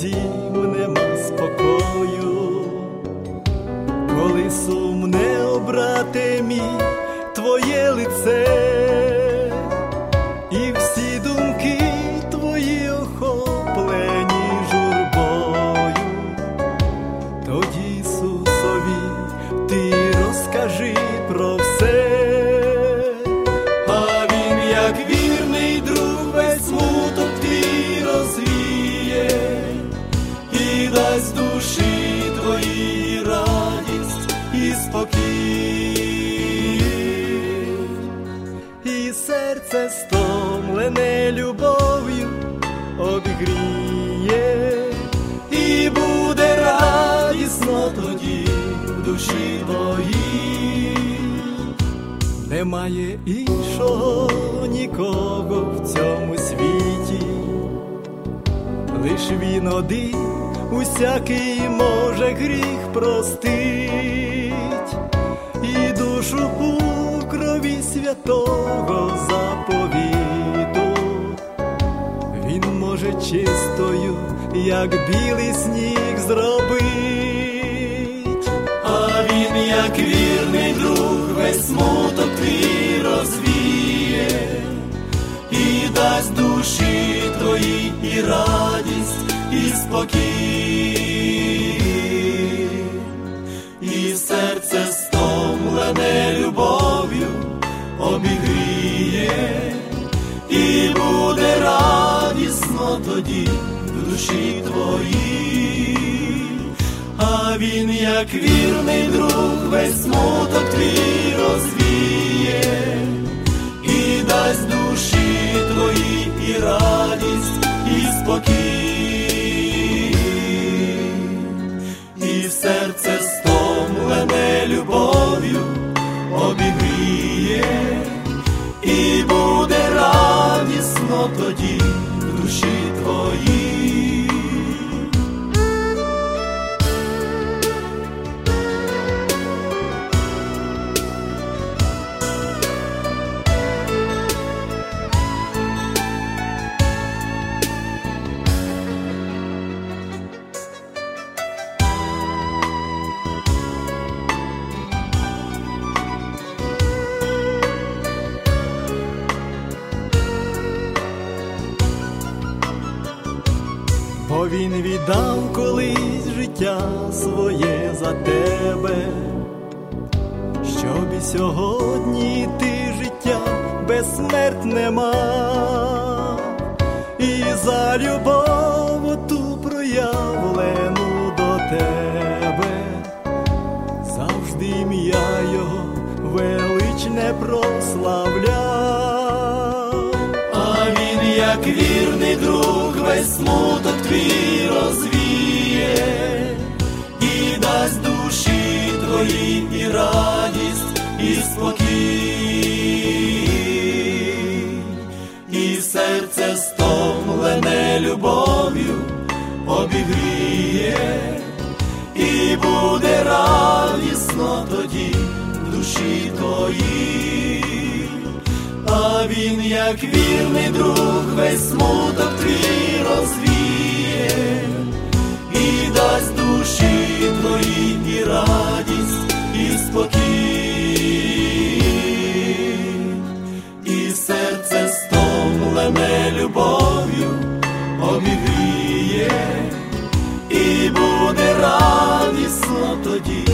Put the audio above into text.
зовсім нема спокою, коли сумне, о брате мій, твоє лице, і всі думки твої охоплені журбою. Тоді Ісусові ти розкажи про все, а Він, як вірний друг, весь смуток твій розвіє і дасть душі твоїй радість і спокій. І серце стомлене любов'ю обігріє, і буде радісно тоді в душі твоїй. Немає іншого нікого в цьому світі, лиш Він один усякий може гріх простить, і душу у крові святого заповіту Він може чистою, як білий сніг, зробить. А Він, як вірний друг, весь смуток твій розвіє і дасть душі твоїй і радість, і спокій. І серце стомлене любов'ю обігріє, і буде радісно тоді в душі твоїй. А Він, як вірний друг, весь смуток твій розвіє і дасть душі твоїй і радість, і спокій. І серце стомлене любов'ю обігріє, і буде радісно тоді в душі твоїй. Бо Він віддав колись життя своє за тебе, щоб і сьогодні ти життя безсмертне мав, і за любов оту проявлену до тебе завжди ім'я Його величне прославляв. А Він, як вірний друг, весь смуток твій розвіє і дасть душі твоїй і радість, і спокій. І серце стомлене любов'ю обігріє, і буде радісно тоді в душі твоїй. А Він, як вірний друг, весь смуток твій розвіє і дасть душі твоїй і радість, і спокій. І серце стомлене любов'ю обігріє, і буде радісно тоді